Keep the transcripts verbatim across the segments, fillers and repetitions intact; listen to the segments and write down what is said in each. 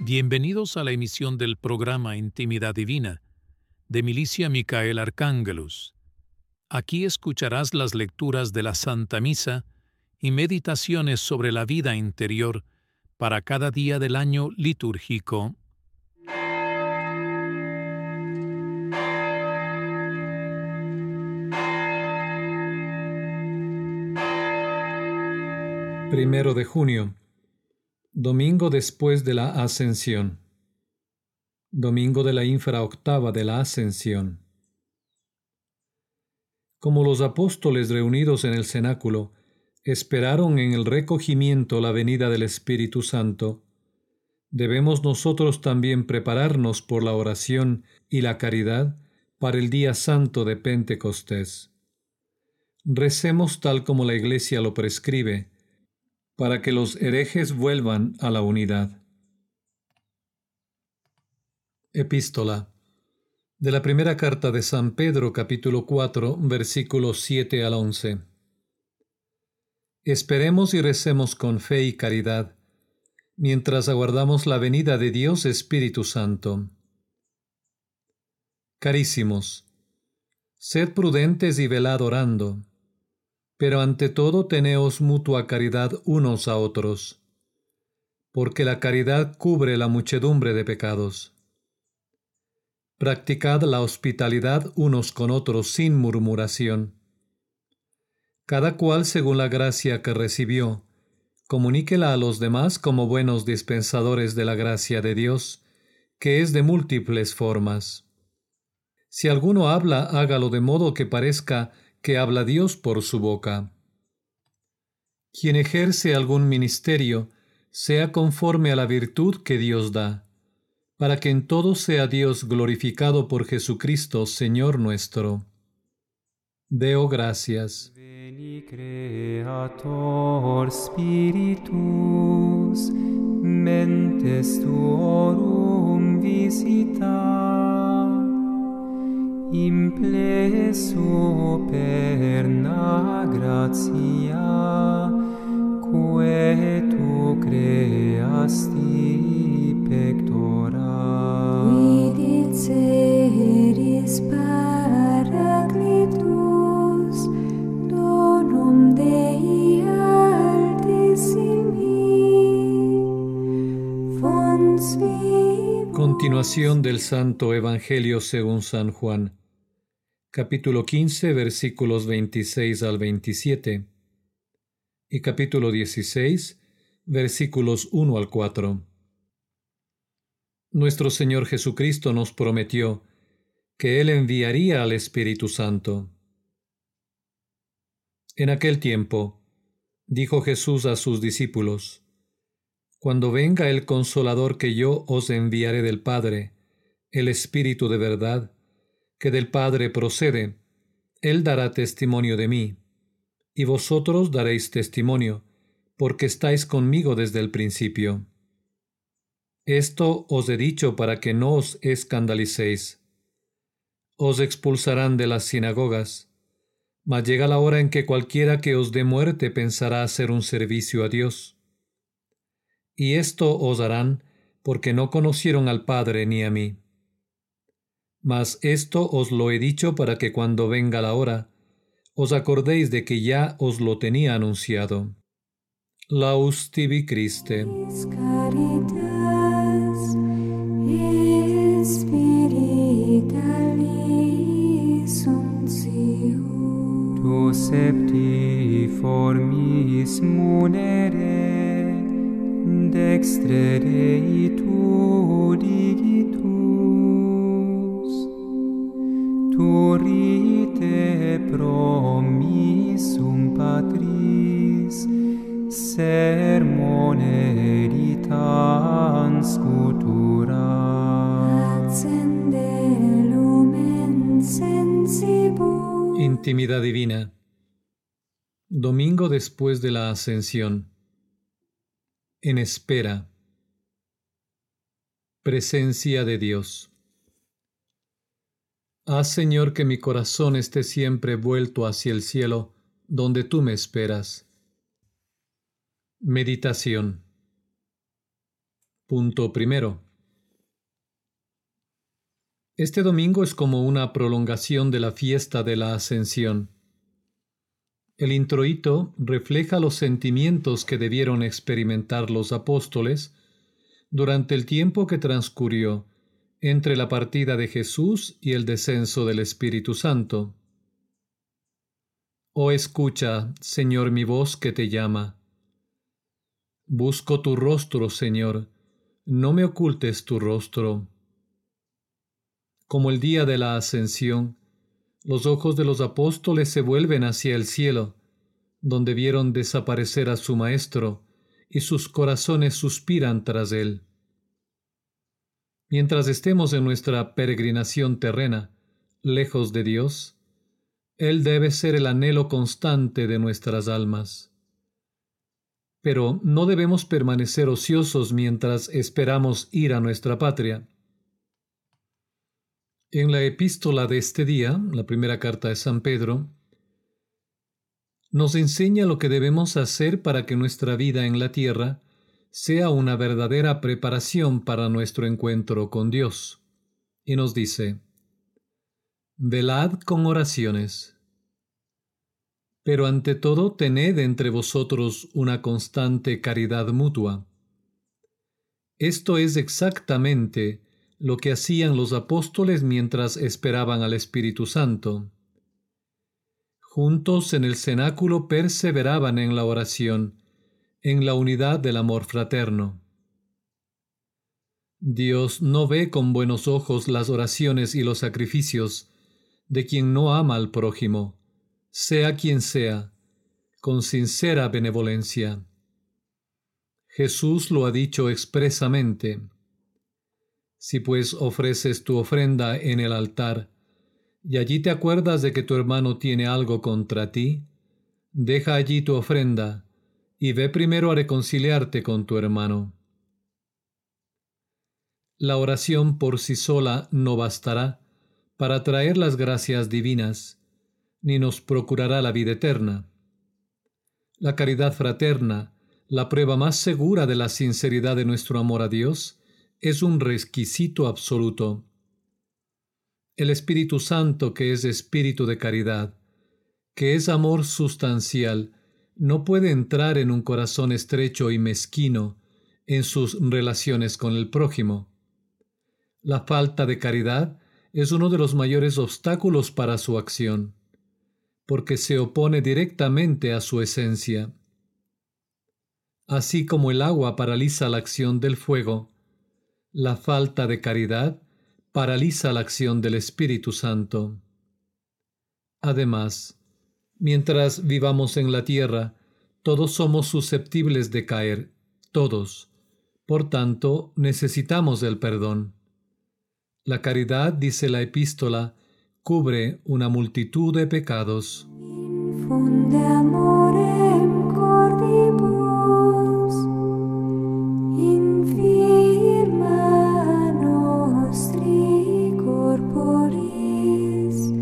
Bienvenidos a la emisión del programa Intimidad Divina, de Milicia Micael Arcángelus. Aquí escucharás las lecturas de la Santa Misa y meditaciones sobre la vida interior para cada día del año litúrgico. Primero de junio, domingo después de la Ascensión. Domingo de la infraoctava de la Ascensión. Como los apóstoles reunidos en el cenáculo esperaron en el recogimiento la venida del Espíritu Santo, debemos nosotros también prepararnos por la oración y la caridad para el día santo de Pentecostés. Recemos tal como la Iglesia lo prescribe, para que los herejes vuelvan a la unidad. Epístola de la primera carta de San Pedro, capítulo cuatro, versículos siete al once. Esperemos y recemos con fe y caridad, mientras aguardamos la venida de Dios Espíritu Santo. Carísimos, sed prudentes y velad orando, pero ante todo teneos mutua caridad unos a otros, porque la caridad cubre la muchedumbre de pecados. Practicad la hospitalidad unos con otros sin murmuración. Cada cual según la gracia que recibió, comuníquela a los demás como buenos dispensadores de la gracia de Dios, que es de múltiples formas. Si alguno habla, hágalo de modo que parezca que habla Dios por su boca. Quien ejerce algún ministerio, sea conforme a la virtud que Dios da, para que en todo sea Dios glorificado por Jesucristo, Señor nuestro. Deo gracias. Veni Creator Spiritus, mentes tuorum visita, imple superna gratia, quae tu creasti pectora. Vidit seris Paracletus, donum Dei altissimi, fons vivus. Continuación del Santo Evangelio según San Juan, capítulo quince, versículos veintiséis al veintisiete, y capítulo dieciséis, versículos uno al cuatro. Nuestro Señor Jesucristo nos prometió que Él enviaría al Espíritu Santo. En aquel tiempo, dijo Jesús a sus discípulos: Cuando venga el Consolador que yo os enviaré del Padre, el Espíritu de verdad, que del Padre procede, Él dará testimonio de mí, y vosotros daréis testimonio, porque estáis conmigo desde el principio. Esto os he dicho para que no os escandalicéis. Os expulsarán de las sinagogas, mas llega la hora en que cualquiera que os dé muerte pensará hacer un servicio a Dios. Y esto os harán porque no conocieron al Padre ni a mí. Mas esto os lo he dicho para que cuando venga la hora, os acordéis de que ya os lo tenía anunciado. Laus tibi Christe. Caritas spiritualis uncium. Tu septi formis munere, dextre Dei tu digitus, turite promissum Patris, sermone ritans cultura. Accende lumen sensibus. Intimidad Divina. Domingo después de la Ascensión. En espera. Presencia de Dios. Haz, Señor, que mi corazón esté siempre vuelto hacia el cielo, donde tú me esperas. Meditación. Punto primero. Este domingo es como una prolongación de la fiesta de la Ascensión. El introito refleja los sentimientos que debieron experimentar los apóstoles durante el tiempo que transcurrió entre la partida de Jesús y el descenso del Espíritu Santo. Oh, escucha, Señor, mi voz que te llama. Busco tu rostro, Señor, no me ocultes tu rostro. Como el día de la Ascensión, los ojos de los apóstoles se vuelven hacia el cielo, donde vieron desaparecer a su Maestro, y sus corazones suspiran tras él. Mientras estemos en nuestra peregrinación terrena, lejos de Dios, Él debe ser el anhelo constante de nuestras almas. Pero no debemos permanecer ociosos mientras esperamos ir a nuestra patria. En la epístola de este día, la primera carta de San Pedro, nos enseña lo que debemos hacer para que nuestra vida en la tierra sea una verdadera preparación para nuestro encuentro con Dios. Y nos dice: velad con oraciones. Pero ante todo tened entre vosotros una constante caridad mutua. Esto es exactamente lo que hacían los apóstoles mientras esperaban al Espíritu Santo. Juntos en el cenáculo perseveraban en la oración, en la unidad del amor fraterno. Dios no ve con buenos ojos las oraciones y los sacrificios de quien no ama al prójimo, sea quien sea, con sincera benevolencia. Jesús lo ha dicho expresamente: si pues ofreces tu ofrenda en el altar, y allí te acuerdas de que tu hermano tiene algo contra ti, deja allí tu ofrenda, y ve primero a reconciliarte con tu hermano. La oración por sí sola no bastará para traer las gracias divinas, ni nos procurará la vida eterna. La caridad fraterna, la prueba más segura de la sinceridad de nuestro amor a Dios, es un requisito absoluto. El Espíritu Santo, que es espíritu de caridad, que es amor sustancial, no puede entrar en un corazón estrecho y mezquino en sus relaciones con el prójimo. La falta de caridad es uno de los mayores obstáculos para su acción, porque se opone directamente a su esencia. Así como el agua paraliza la acción del fuego, la falta de caridad paraliza la acción del Espíritu Santo. Además, mientras vivamos en la tierra, todos somos susceptibles de caer, todos. Por tanto, necesitamos el perdón. La caridad, dice la epístola, cubre una multitud de pecados. Infunde amorem cordibus, infirma nostri corporis,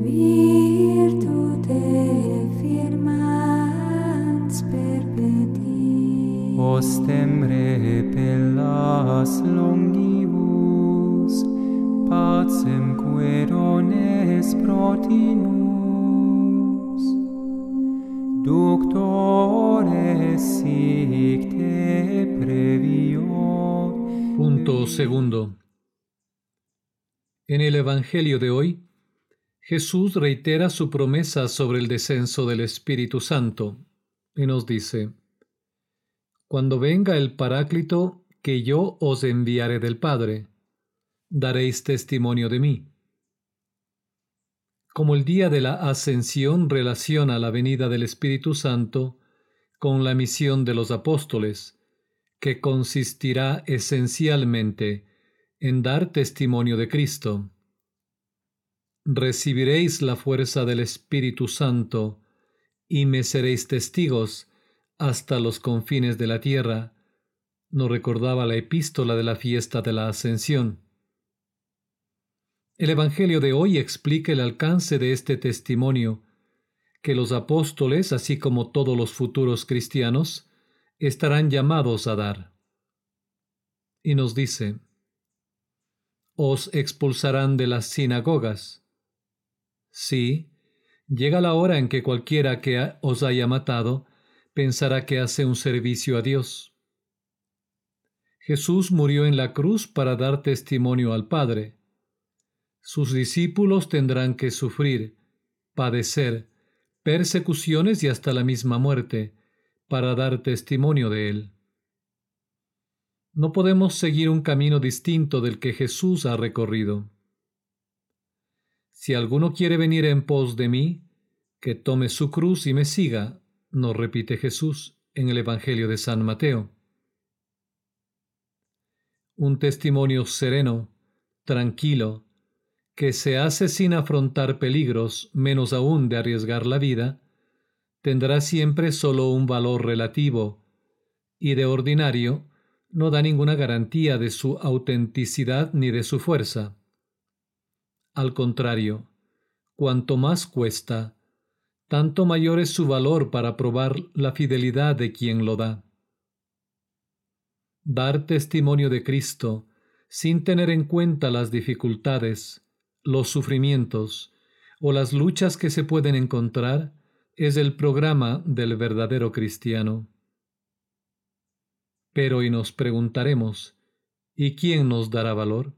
virtute firmans perpeti. Ostem repellas longibus, pacem querones protinus, doctores sic te previo. Punto segundo. En el Evangelio de hoy, Jesús reitera su promesa sobre el descenso del Espíritu Santo y nos dice: cuando venga el Paráclito que yo os enviaré del Padre, daréis testimonio de mí. Como el día de la Ascensión relaciona la venida del Espíritu Santo con la misión de los apóstoles, que consistirá esencialmente en dar testimonio de Cristo. Recibiréis la fuerza del Espíritu Santo y me seréis testigos hasta los confines de la tierra, nos recordaba la epístola de la fiesta de la Ascensión. El Evangelio de hoy explica el alcance de este testimonio que los apóstoles, así como todos los futuros cristianos, estarán llamados a dar. y nos dice: os expulsarán de las sinagogas. Sí, llega la hora en que cualquiera que os haya matado pensará que hace un servicio a Dios. Jesús murió en la cruz para dar testimonio al Padre. Sus discípulos tendrán que sufrir, padecer, persecuciones y hasta la misma muerte para dar testimonio de Él. No podemos seguir un camino distinto del que Jesús ha recorrido. Si alguno quiere venir en pos de mí, que tome su cruz y me siga, nos repite Jesús en el Evangelio de San Mateo. Un testimonio sereno, tranquilo, que se hace sin afrontar peligros, menos aún de arriesgar la vida, tendrá siempre solo un valor relativo y de ordinario no da ninguna garantía de su autenticidad ni de su fuerza. Al contrario, cuanto más cuesta, tanto mayor es su valor para probar la fidelidad de quien lo da. Dar testimonio de Cristo sin tener en cuenta las dificultades, los sufrimientos o las luchas que se pueden encontrar es el programa del verdadero cristiano. Pero y nos preguntaremos, ¿y quién nos dará valor?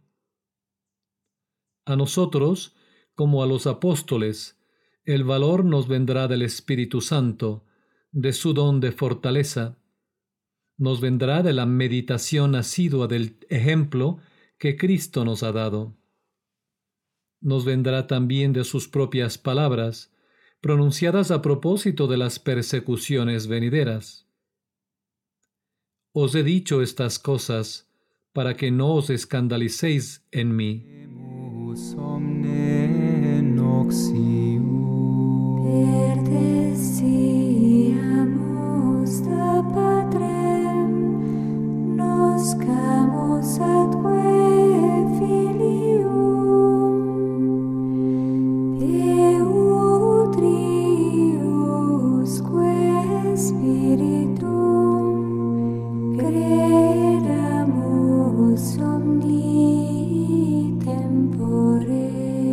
A nosotros, como a los apóstoles, el valor nos vendrá del Espíritu Santo, de su don de fortaleza. Nos vendrá de la meditación asidua del ejemplo que Cristo nos ha dado. Nos vendrá también de sus propias palabras, pronunciadas a propósito de las persecuciones venideras. Os he dicho estas cosas para que no os escandalicéis en mí. Perdesiamus da Patrem, noscamus atque filium, Peutriusque Spiritum, credamus omni tempore.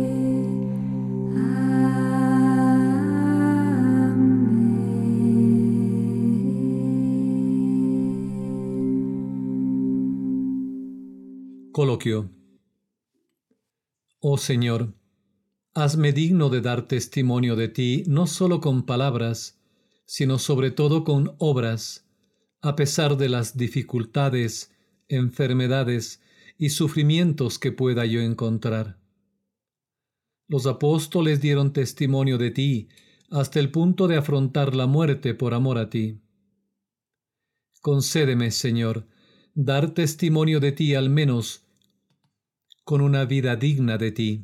Coloquio. Oh Señor, hazme digno de dar testimonio de ti, no solo con palabras, sino sobre todo con obras, a pesar de las dificultades, enfermedades y sufrimientos que pueda yo encontrar. Los apóstoles dieron testimonio de ti hasta el punto de afrontar la muerte por amor a ti. Concédeme, Señor, dar testimonio de ti al menos con una vida digna de ti.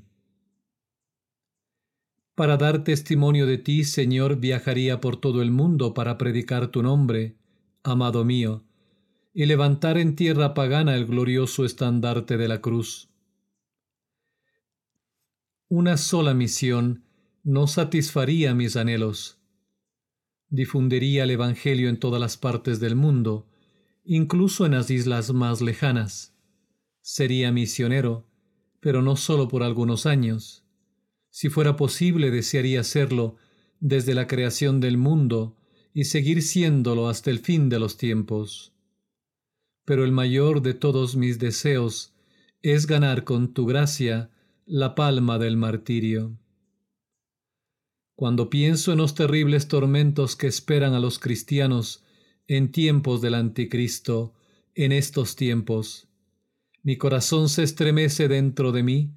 Para dar testimonio de ti, Señor, viajaría por todo el mundo para predicar tu nombre, amado mío, y levantar en tierra pagana el glorioso estandarte de la cruz. Una sola misión no satisfaría mis anhelos. Difundiría el Evangelio en todas las partes del mundo, incluso en las islas más lejanas. Sería misionero, pero no solo por algunos años. Si fuera posible, desearía hacerlo desde la creación del mundo y seguir siéndolo hasta el fin de los tiempos. Pero el mayor de todos mis deseos es ganar con tu gracia la palma del martirio. Cuando pienso en los terribles tormentos que esperan a los cristianos en tiempos del anticristo, en estos tiempos, mi corazón se estremece dentro de mí.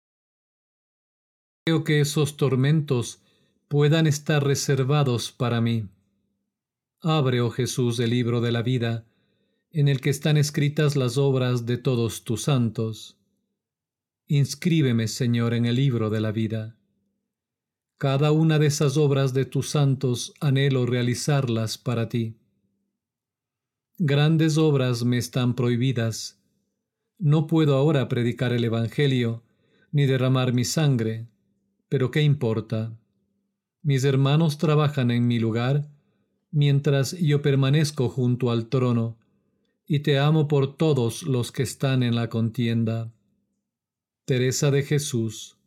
Creo que esos tormentos puedan estar reservados para mí. Abre, oh Jesús, el libro de la vida, en el que están escritas las obras de todos tus santos. Inscríbeme, Señor, en el libro de la vida. Cada una de esas obras de tus santos anhelo realizarlas para ti. Grandes obras me están prohibidas. No puedo ahora predicar el Evangelio, ni derramar mi sangre, pero ¿qué importa? Mis hermanos trabajan en mi lugar, mientras yo permanezco junto al trono, y te amo por todos los que están en la contienda. Teresa de Jesús.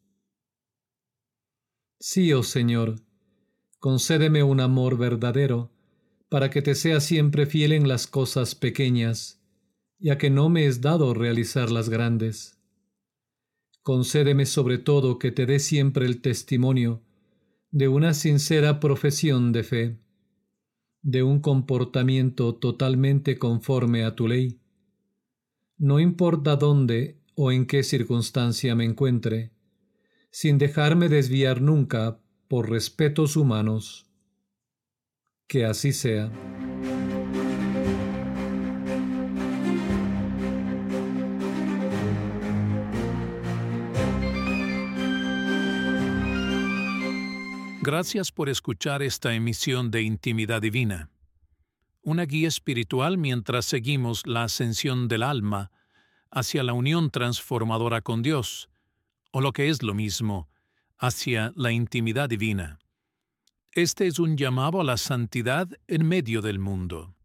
Sí, oh Señor, concédeme un amor verdadero, para que te sea siempre fiel en las cosas pequeñas, ya que no me es dado realizar las grandes. Concédeme sobre todo que te dé siempre el testimonio de una sincera profesión de fe, de un comportamiento totalmente conforme a tu ley. No importa dónde o en qué circunstancia me encuentre, sin dejarme desviar nunca por respetos humanos. Que así sea. Gracias por escuchar esta emisión de Intimidad Divina, una guía espiritual mientras seguimos la ascensión del alma hacia la unión transformadora con Dios, o lo que es lo mismo, hacia la intimidad divina. Este es un llamado a la santidad en medio del mundo.